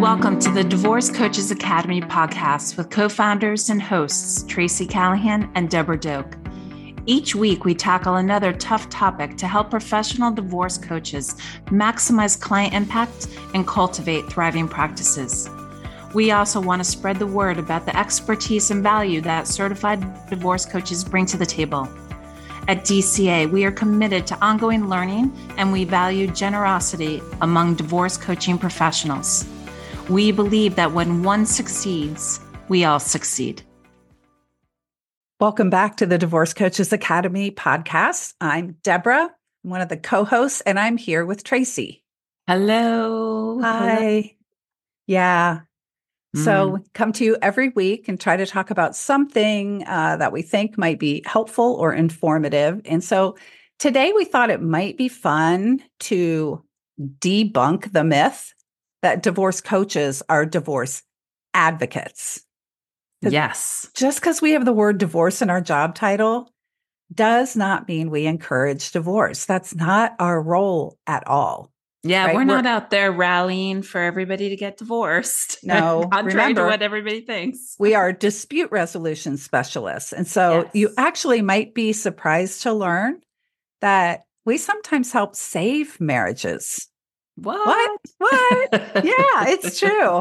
Welcome to the Divorce Coaches Academy podcast with co-founders and hosts Tracy Callahan and Deborah Doak. Each week, we tackle another tough topic to help professional divorce coaches maximize client impact and cultivate thriving practices. We also want to spread the word about the expertise and value that certified divorce coaches bring to the table. At DCA, we are committed to ongoing learning, and we value generosity among divorce coaching professionals. We believe that when one succeeds, we all succeed. Welcome back to the Divorce Coaches Academy podcast. I'm Deborah, I'm one of the co-hosts, and I'm here with Tracy. Hello. Hi. Hello. Yeah. So we come to you every week and try to talk about something that we think might be helpful or informative. And so today we thought it might be fun to debunk the myth that divorce coaches are divorce advocates. Yes. Just because we have the word divorce in our job title does not mean we encourage divorce. That's not our role at all. Yeah, right? We're not out there rallying for everybody to get divorced. No, contrary to what everybody thinks. We are dispute resolution specialists. And so you actually might be surprised to learn that we sometimes help save marriages. What? Yeah, it's true.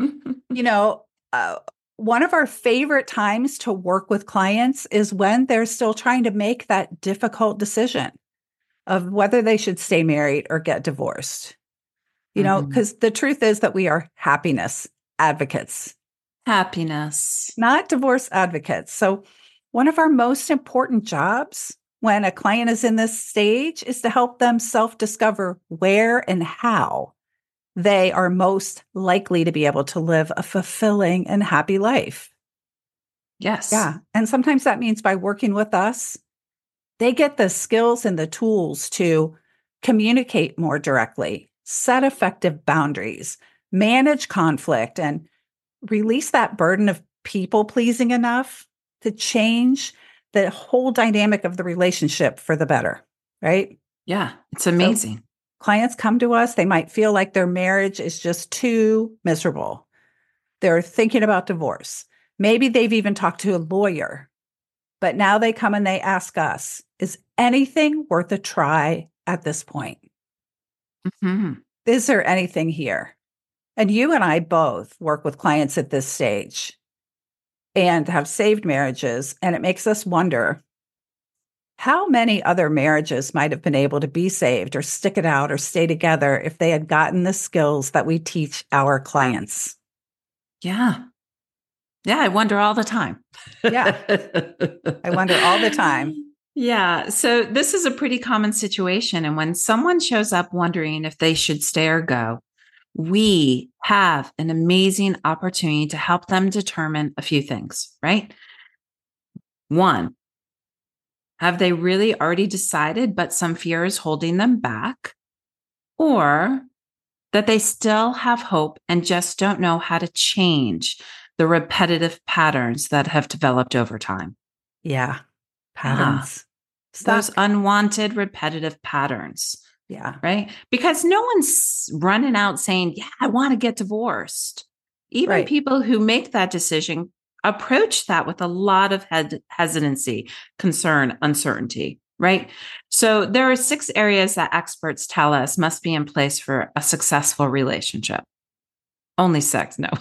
One of our favorite times to work with clients is when they're still trying to make that difficult decision of whether they should stay married or get divorced. Because the truth is that we are happiness advocates. Happiness. Not divorce advocates. So one of our most important jobs when a client is in this stage is to help them self-discover where and how they are most likely to be able to live a fulfilling and happy life. Yes. Yeah. And sometimes that means by working with us, they get the skills and the tools to communicate more directly, set effective boundaries, manage conflict, and release that burden of people pleasing enough to change the whole dynamic of the relationship for the better, right? Yeah, it's amazing. So clients come to us, they might feel like their marriage is just too miserable. They're thinking about divorce. Maybe they've even talked to a lawyer, but now they come and they ask us, is anything worth a try at this point? Mm-hmm. Is there anything here? And you and I both work with clients at this stage and have saved marriages. And it makes us wonder how many other marriages might have been able to be saved or stick it out or stay together if they had gotten the skills that we teach our clients. Yeah. Yeah, I wonder all the time. Yeah. I wonder all the time. Yeah. So this is a pretty common situation. And when someone shows up wondering if they should stay or go, we have an amazing opportunity to help them determine a few things, right? One, have they really already decided, but some fear is holding them back? Or that they still have hope and just don't know how to change the repetitive patterns that have developed over time? Yeah. Patterns. Those unwanted repetitive patterns. Yeah. Right? Because no one's running out saying, yeah, I want to get divorced. Even people who make that decision approach that with a lot of hesitancy, concern, uncertainty, right? So there are 6 areas that experts tell us must be in place for a successful relationship. Only 6, no.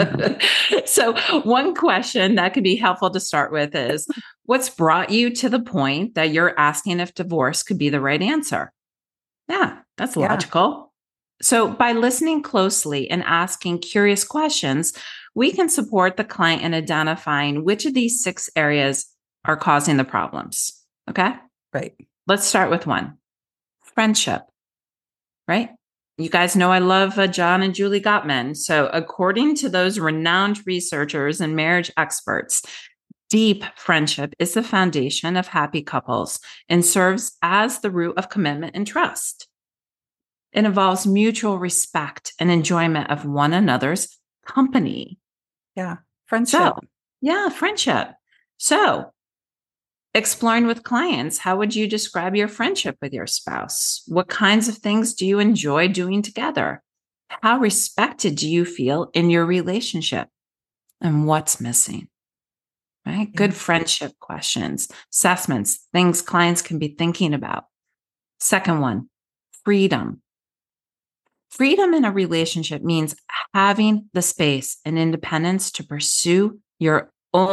So one question that could be helpful to start with is, what's brought you to the point that you're asking if divorce could be the right answer? Yeah, that's logical. So by listening closely and asking curious questions, we can support the client in identifying which of these 6 areas are causing the problems. Okay? Right. Let's start with 1. Friendship, right? You guys know I love John and Julie Gottman. So according to those renowned researchers and marriage experts, deep friendship is the foundation of happy couples and serves as the root of commitment and trust. It involves mutual respect and enjoyment of one another's company. Yeah. Friendship. Friendship. So, exploring with clients, how would you describe your friendship with your spouse? What kinds of things do you enjoy doing together? How respected do you feel in your relationship? And what's missing? Right? Good friendship questions, assessments, things clients can be thinking about. Second one, freedom. Freedom in a relationship means having the space and independence to pursue your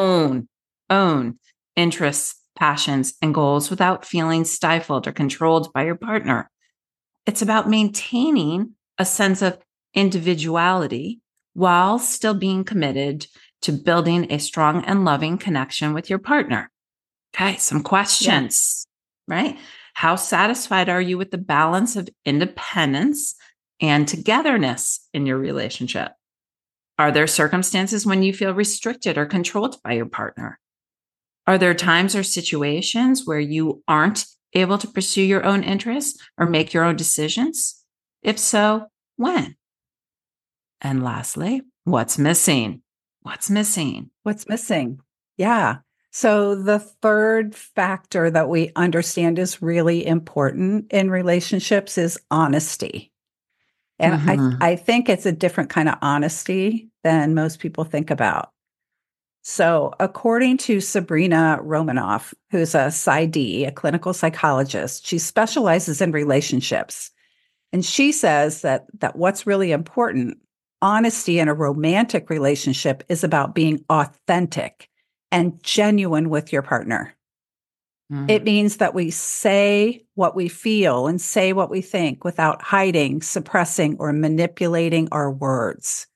own interests, passions, and goals without feeling stifled or controlled by your partner. It's about maintaining a sense of individuality while still being committed to building a strong and loving connection with your partner. Okay, some questions, right? How satisfied are you with the balance of independence and togetherness in your relationship? Are there circumstances when you feel restricted or controlled by your partner? Are there times or situations where you aren't able to pursue your own interests or make your own decisions? If so, when? And lastly, what's missing? What's missing? What's missing? Yeah. So the third factor that we understand is really important in relationships is honesty. And I think it's a different kind of honesty than most people think about. So according to Sabrina Romanoff, who's a PsyD, a clinical psychologist, she specializes in relationships. And she says that what's really important, honesty in a romantic relationship is about being authentic and genuine with your partner. It means that we say what we feel and say what we think without hiding, suppressing, or manipulating our words.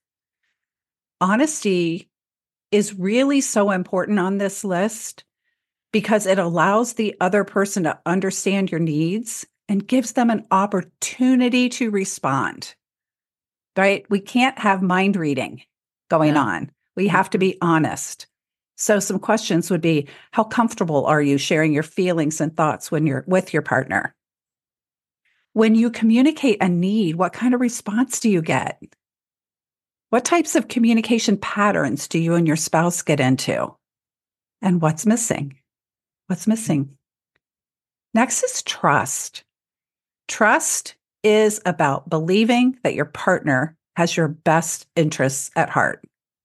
Honesty is really so important on this list because it allows the other person to understand your needs and gives them an opportunity to respond, right? We can't have mind reading going on. We have to be honest. So some questions would be, how comfortable are you sharing your feelings and thoughts when you're with your partner? When you communicate a need, what kind of response do you get? What types of communication patterns do you and your spouse get into? And what's missing? What's missing? Next is trust. Trust is about believing that your partner has your best interests at heart.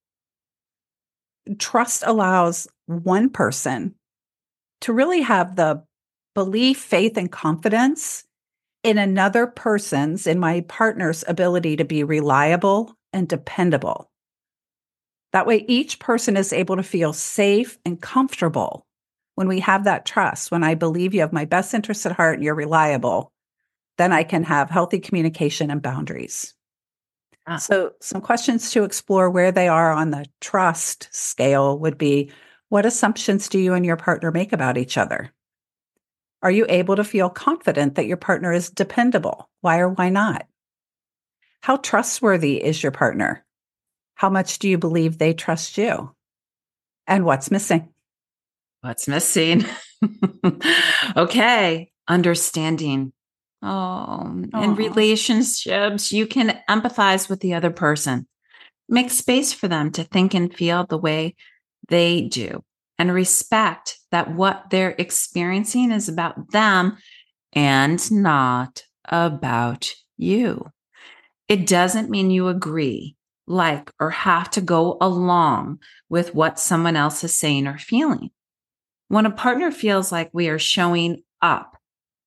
Trust allows one person to really have the belief, faith, and confidence in another person's, in my partner's ability to be reliable and dependable. That way, each person is able to feel safe and comfortable when we have that trust. When I believe you have my best interests at heart and you're reliable, then I can have healthy communication and boundaries. So some questions to explore where they are on the trust scale would be, what assumptions do you and your partner make about each other? Are you able to feel confident that your partner is dependable? Why or why not? How trustworthy is your partner? How much do you believe they trust you? And what's missing? What's missing? Okay. Understanding. In relationships, you can empathize with the other person. Make space for them to think and feel the way they do, and respect that what they're experiencing is about them and not about you. It doesn't mean you agree, like, or have to go along with what someone else is saying or feeling. When a partner feels like we are showing up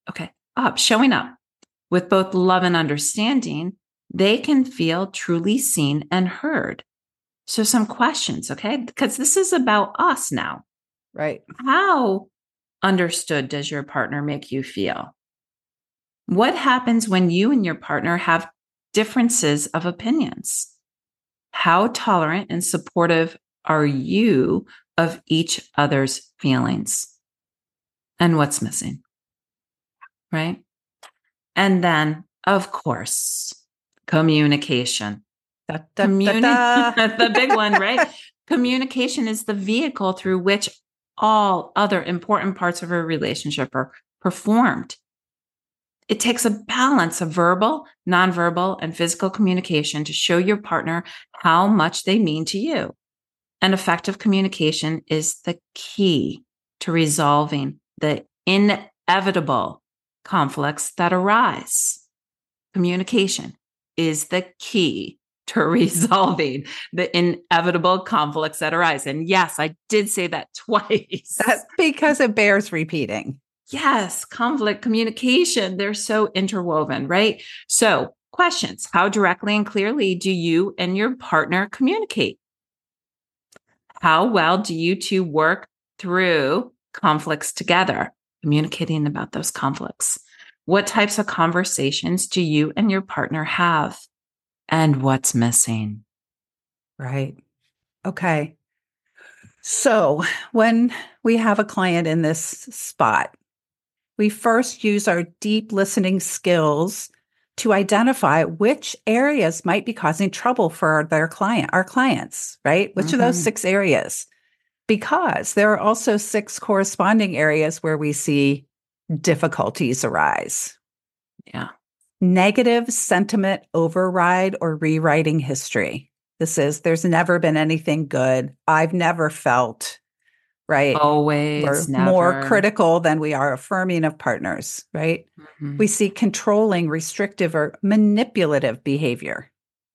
with both love and understanding, they can feel truly seen and heard. So some questions, okay? Because this is about us now. Right. How understood does your partner make you feel? What happens when you and your partner have differences of opinions? How tolerant and supportive are you of each other's feelings? And what's missing? Right? And then, of course, communication. The big one, right? Communication is the vehicle through which all other important parts of a relationship are performed. It takes a balance of verbal, nonverbal, and physical communication to show your partner how much they mean to you. And effective communication is the key to resolving the inevitable conflicts that arise. Communication. is the key to resolving the inevitable conflicts that arise. And yes, I did say that twice. That's because it bears repeating. Yes, conflict, communication, they're so interwoven, right? So, questions. How directly and clearly do you and your partner communicate? How well do you two work through conflicts together, communicating about those conflicts? What types of conversations do you and your partner have? And what's missing? Right. Okay. So when we have a client in this spot, we first use our deep listening skills to identify which areas might be causing trouble for our clients, right? Which of those 6 areas? Because there are also 6 corresponding areas where we see difficulties arise. Yeah. Negative sentiment override or rewriting history. This is, there's never been anything good. I've never felt, right? Always, We're never. more critical than we are affirming of partners, right? Mm-hmm. We see controlling, restrictive, or manipulative behavior.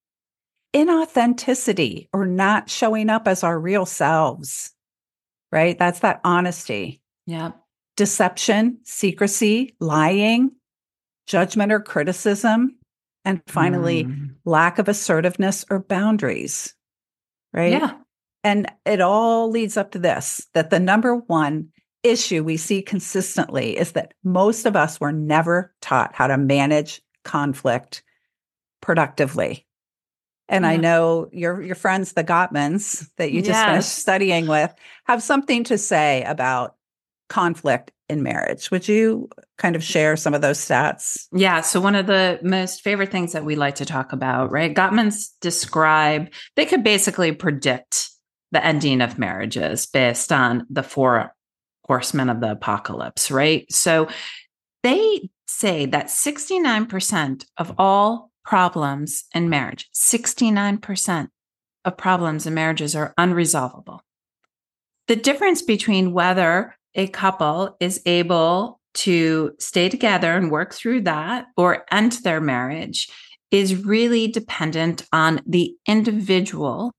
Inauthenticity or not showing up as our real selves, right? That's that honesty. Yeah. Deception, secrecy, lying, judgment or criticism, and finally, lack of assertiveness or boundaries, right? Yeah. And it all leads up to this, that the number one issue we see consistently is that most of us were never taught how to manage conflict productively. And I know your friends, the Gottmans, that you just finished studying with, have something to say about conflict in marriage. Would you kind of share some of those stats? Yeah. So one of the most favorite things that we like to talk about, right? Gottmans describe, they could basically predict the ending of marriages based on the 4 horsemen of the apocalypse, right? So they say that 69% of all problems in marriage, 69% of problems in marriages are unresolvable. The difference between whether a couple is able to stay together and work through that or end their marriage is really dependent on the individual's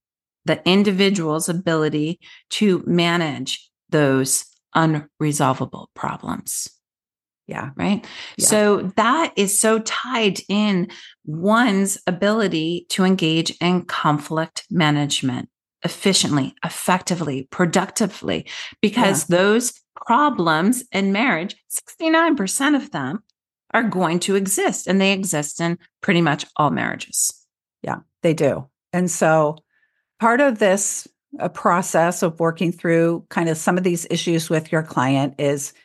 ability to manage those unresolvable problems. Yeah. Right. Yeah. So that is so tied in one's ability to engage in conflict management efficiently, effectively, productively, because those problems in marriage, 69% of them are going to exist, and they exist in pretty much all marriages. Yeah, they do. And so part of this process of working through kind of some of these issues with your client is,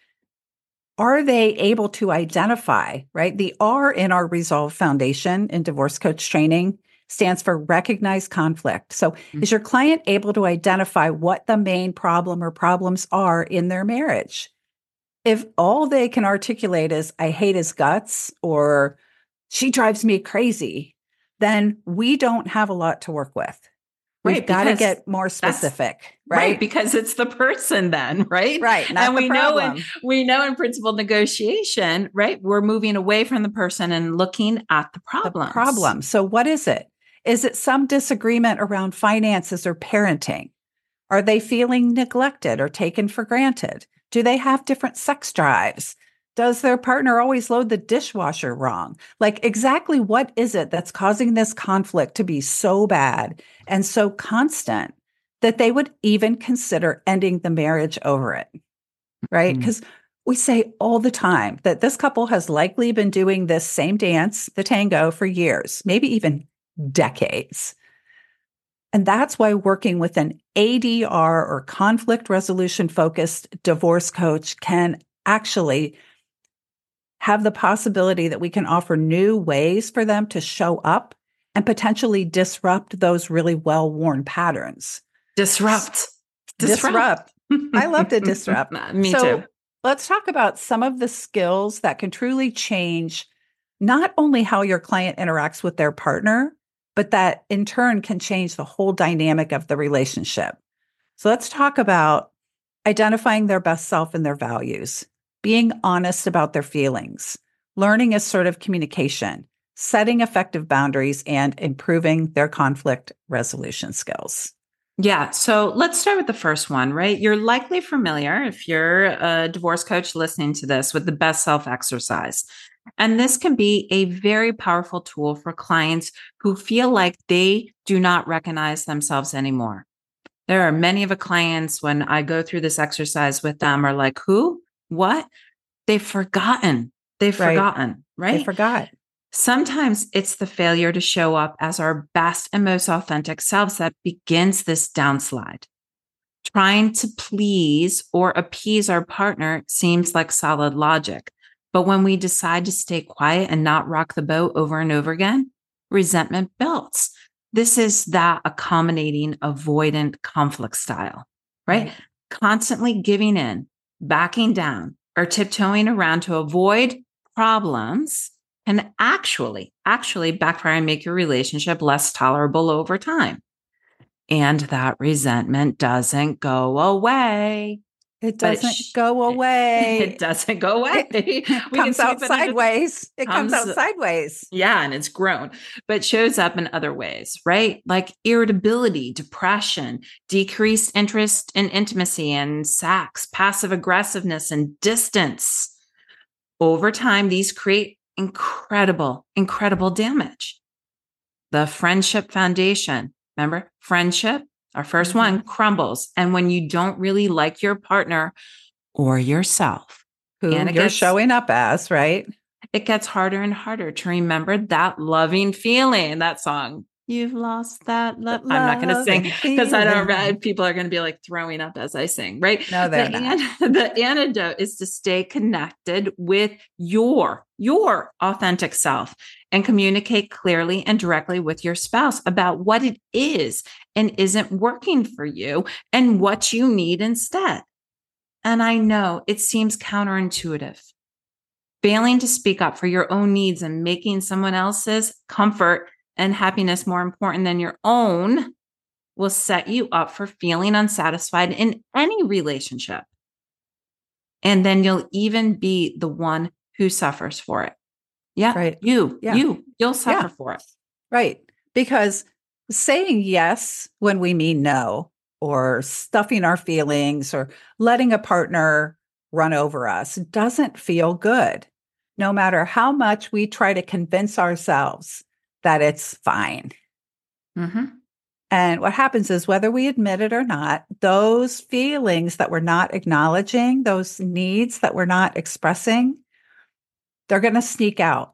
are they able to identify, right? The R in our Resolve Foundation in divorce coach training stands for recognize conflict. So is your client able to identify what the main problem or problems are in their marriage? If all they can articulate is, I hate his guts, or she drives me crazy, then we don't have a lot to work with. We've got to get more specific, right? Because it's the person then, right? Right. Not and the problem. we know in principal negotiation, right? We're moving away from the person and looking at the problem. The problem. So what is it? Is it some disagreement around finances or parenting? Are they feeling neglected or taken for granted? Do they have different sex drives? Does their partner always load the dishwasher wrong? Like, exactly what is it that's causing this conflict to be so bad and so constant that they would even consider ending the marriage over it, right? Because we say all the time that this couple has likely been doing this same dance, the tango, for years, maybe even decades. And that's why working with an ADR or conflict resolution focused divorce coach can actually have the possibility that we can offer new ways for them to show up and potentially disrupt those really well-worn patterns. Disrupt. I love to disrupt. Me too. Let's talk about some of the skills that can truly change not only how your client interacts with their partner, but that in turn can change the whole dynamic of the relationship. So let's talk about identifying their best self and their values, being honest about their feelings, learning assertive communication, setting effective boundaries, and improving their conflict resolution skills. Yeah. So let's start with the first one, right? You're likely familiar, if you're a divorce coach listening to this, with the best self exercise. And this can be a very powerful tool for clients who feel like they do not recognize themselves anymore. There are many of the clients when I go through this exercise with them are like, who? What? They've forgotten. They've forgotten, right? They forgot. Sometimes it's the failure to show up as our best and most authentic selves that begins this downslide. Trying to please or appease our partner seems like solid logic. But when we decide to stay quiet and not rock the boat over and over again, resentment builds. This is that accommodating, avoidant conflict style, right? Constantly giving in, backing down, or tiptoeing around to avoid problems can actually backfire and make your relationship less tolerable over time. And that resentment doesn't go away. It doesn't go away. It doesn't go away. It comes out sideways. It comes out sideways. Yeah, and it's grown, but shows up in other ways, right? Like irritability, depression, decreased interest in intimacy and sex, passive aggressiveness, and distance. Over time, these create incredible damage. The friendship foundation, remember, friendship, our first one, crumbles. And when you don't really like your partner or yourself, who you're showing up as, right? It gets harder and harder to remember that loving feeling, that song. You've lost that love. I'm not going to sing because I don't. People are going to be like throwing up as I sing, right? No, they're not. The antidote is to stay connected with your authentic self and communicate clearly and directly with your spouse about what it is and isn't working for you and what you need instead. And I know it seems counterintuitive. Failing to speak up for your own needs and making someone else's comfort and happiness more important than your own will set you up for feeling unsatisfied in any relationship. And then you'll even be the one who suffers for it. Yeah. Right. You'll suffer for it. Right. Because saying yes when we mean no, or stuffing our feelings, or letting a partner run over us doesn't feel good, no matter how much we try to convince ourselves that it's fine. Mm-hmm. And what happens is, whether we admit it or not, those feelings that we're not acknowledging, those needs that we're not expressing, they're going to sneak out.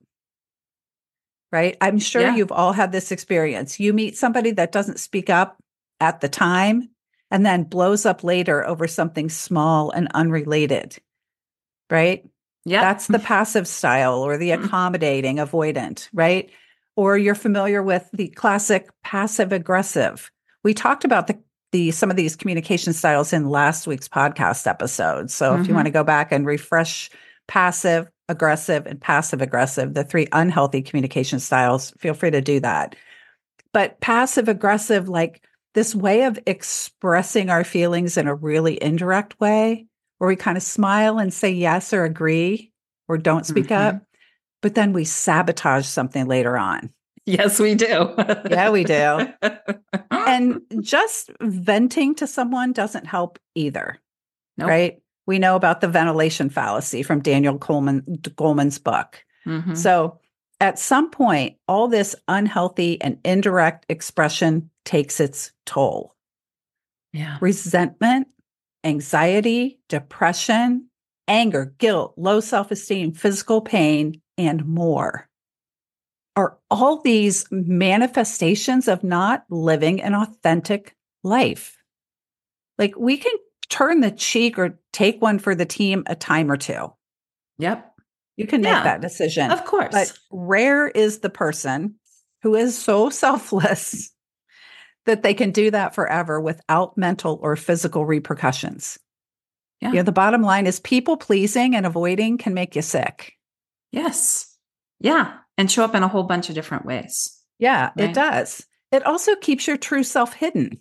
Right? I'm sure you've all had this experience. You meet somebody that doesn't speak up at the time and then blows up later over something small and unrelated. Right? Yeah. That's the passive style, or the accommodating, avoidant, right? Or you're familiar with the classic passive aggressive. We talked about some of these communication styles in last week's podcast episode. So if you want to go back and refresh passive aggressive and passive aggressive, the three unhealthy communication styles, feel free to do that. But passive aggressive, like this way of expressing our feelings in a really indirect way, where we kind of smile and say yes or agree or don't speak up, but then we sabotage something later on. Yes, we do. Yeah, we do. And just venting to someone doesn't help either, right? We know about the ventilation fallacy from Daniel Goleman's book. So at some point, all this unhealthy and indirect expression takes its toll. Yeah. Resentment, anxiety, depression, anger, guilt, low self-esteem, physical pain, and more are all these manifestations of not living an authentic life. Like, we can turn the cheek or take one for the team a time or two. Yep. You can make that decision. Of course. But rare is the person who is so selfless that they can do that forever without mental or physical repercussions. Yeah. You know, the bottom line is, people pleasing and avoiding can make you sick. Yes. Yeah. And show up in a whole bunch of different ways. Yeah, right? It does. It also keeps your true self hidden.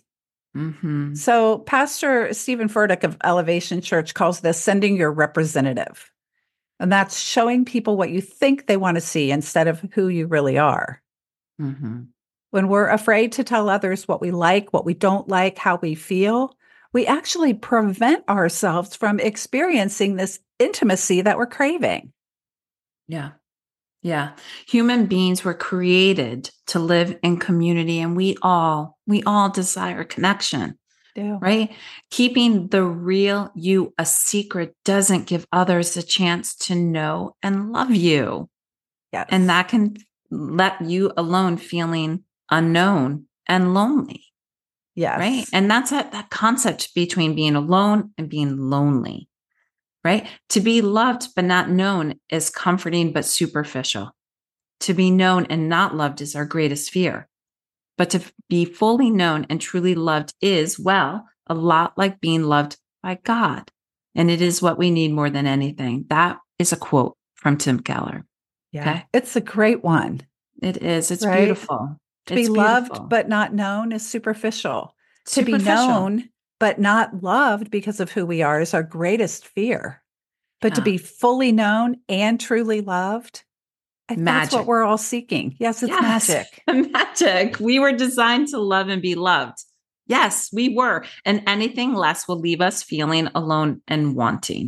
So Pastor Stephen Furtick of Elevation Church calls this sending your representative. And that's showing people what you think they want to see instead of who you really are. Mm-hmm. When we're afraid to tell others what we like, what we don't like, how we feel, we actually prevent ourselves from experiencing this intimacy that we're craving. Yeah. Yeah. Human beings were created to live in community, and we all desire connection, right? Keeping the real you a secret doesn't give others a chance to know and love you. Yes. And that can let you alone feeling unknown and lonely. Yes. Right. And that's that concept between being alone and being lonely. Right. To be loved but not known is comforting but superficial. To be known and not loved is our greatest fear. But to be fully known and truly loved is, well, a lot like being loved by God. And it is what we need more than anything. That is a quote from Tim Keller. Yeah. Okay. It's a great one. It is. It's right? beautiful. To be loved but not known is superficial. To be known but not loved because of who we are is our greatest fear. But to be fully known and truly loved, that's what we're all seeking. Yes, it's magic. Magic. We were designed to love and be loved. Yes, we were. And anything less will leave us feeling alone and wanting.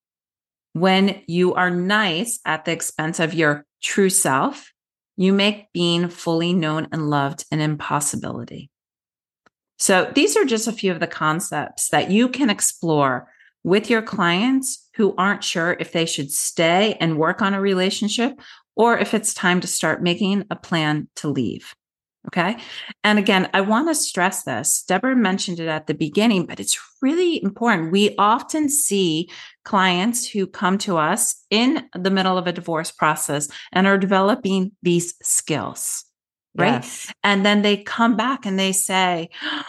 When you are nice at the expense of your true self, you make being fully known and loved an impossibility. So these are just a few of the concepts that you can explore with your clients who aren't sure if they should stay and work on a relationship or if it's time to start making a plan to leave. Okay. And again, I want to stress this. Deborah mentioned it at the beginning, but it's really important. We often see clients who come to us in the middle of a divorce process and are developing these skills, right? Yes. And then they come back and they say,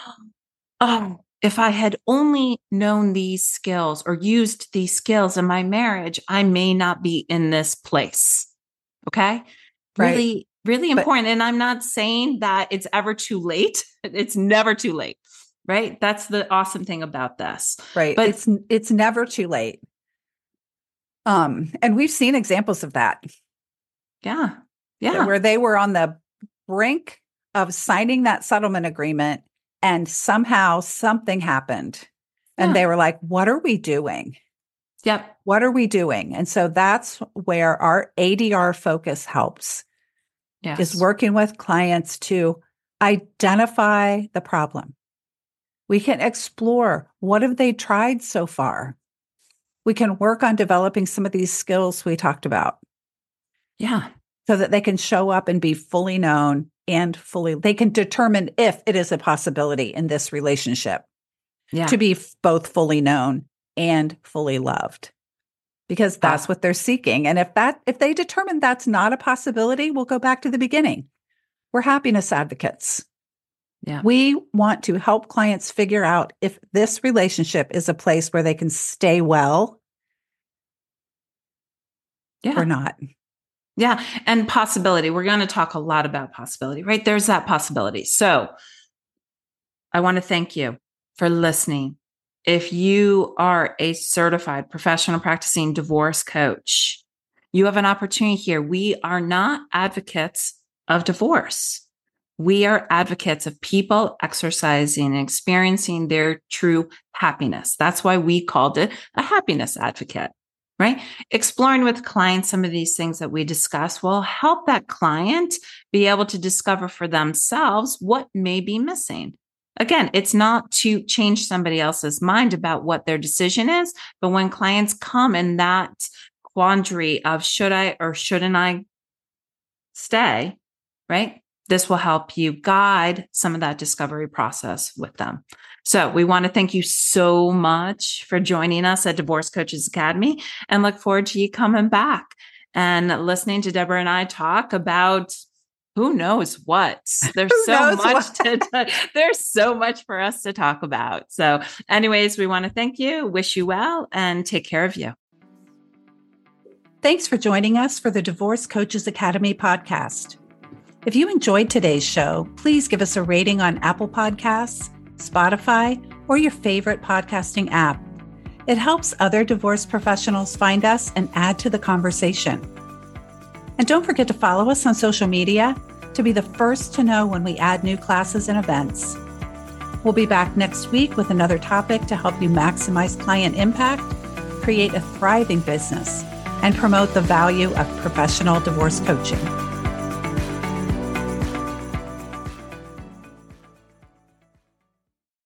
oh, if I had only known these skills or used these skills in my marriage, I may not be in this place. Okay. Really, really important. And I'm not saying that it's ever too late. It's never too late. Right. That's the awesome thing about this. Right. But it's never too late. And we've seen examples of that. Yeah. Yeah. Where they were on the brink of signing that settlement agreement and somehow something happened. And they were like, what are we doing? Yep. What are we doing? And so that's where our ADR focus helps. Yes. Is working with clients to identify the problem. We can explore what have they tried so far. We can work on developing some of these skills we talked about. Yeah. So that they can show up and be fully known and they can determine if it is a possibility in this relationship to be both fully known and fully loved. Because that's what they're seeking. And if they determine that's not a possibility, we'll go back to the beginning. We're happiness advocates. Yeah. We want to help clients figure out if this relationship is a place where they can stay well or not. Yeah. And possibility. We're going to talk a lot about possibility, right? There's that possibility. So I want to thank you for listening. If you are a certified professional practicing divorce coach, you have an opportunity here. We are not advocates of divorce. We are advocates of people exercising and experiencing their true happiness. That's why we called it a happiness advocate, right? Exploring with clients some of these things that we discuss will help that client be able to discover for themselves what may be missing. Again, it's not to change somebody else's mind about what their decision is, but when clients come in that quandary of should I or shouldn't I stay, right? This will help you guide some of that discovery process with them. So we want to thank you so much for joining us at Divorce Coaches Academy and look forward to you coming back and listening to Deborah and I talk about who knows what. There's there's so much for us to talk about. So anyways, we want to thank you, wish you well, and take care of you. Thanks for joining us for the Divorce Coaches Academy podcast. If you enjoyed today's show, please give us a rating on Apple Podcasts, Spotify, or your favorite podcasting app. It helps other divorce professionals find us and add to the conversation. And don't forget to follow us on social media to be the first to know when we add new classes and events. We'll be back next week with another topic to help you maximize client impact, create a thriving business, and promote the value of professional divorce coaching.